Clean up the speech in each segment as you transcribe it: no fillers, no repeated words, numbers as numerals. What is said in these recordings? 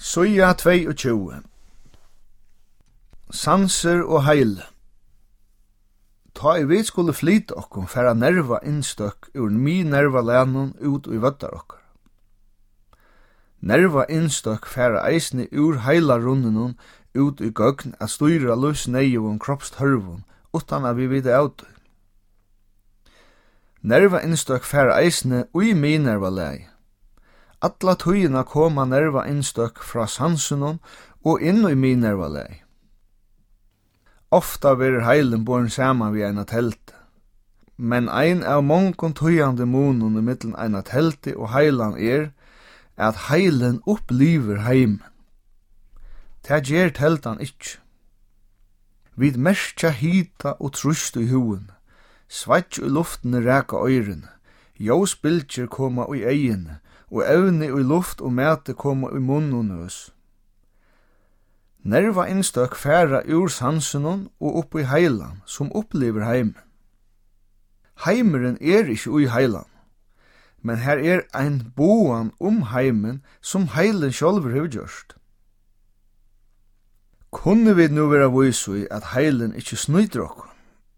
Søya 22. Sanser og heile. Ta I vit skulle flyta okkom færa nerva innstøkk ur mi nerva lænum ut I vøddar okkar. Nerva innstøkk færa eisni ur heila runnenum ut I gøgn at styra løsneigjum kroppstørvun utan at vi vita av det. Nerva innstøkk færa eisni ui mi nerva lei. Alla tøyina koma nerva innstøkk fra sansunum og inn I mi nerva lei. Ofta verir heilen born saman vi eina telti. Men ein av mongon tøyande munun I mittlen eina telti og heilan at heilen uppliver heimen. Ta gjer teltan ikkje. Vid merkja hita og trust I huen, svart I luftene reka øyrene, jósbylgjer koma I eigene, og evne I luft og mæte koma I munn og nøs. Nerva innstøkk færa ur sansunon og upp I heilan, som opplever heimen. Heimeren ikkje ui heilan, men her ein boan heimen som heilen sjálfur hefur gjørst. Kunne vi nu vera vísu at heilen ikkje snyter okkur?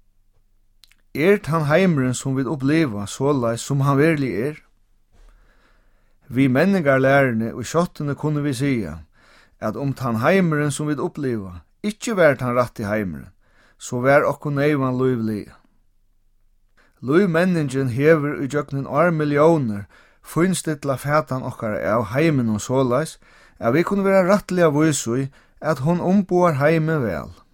Han heimeren som vi oppleva såleis som han verlig Vi menningarlærerne og sjottene kunne vi sia at tan heimeren som vi oppleva ikkje vært han ratt I heimeren, så vær okkur neivan løyvlige. Løyvmenningen hever I jøknen millioner funnstidla fætan okkar av heimen og såleis at vi kunne vera rattliga vísu at hon omboar heimen vel.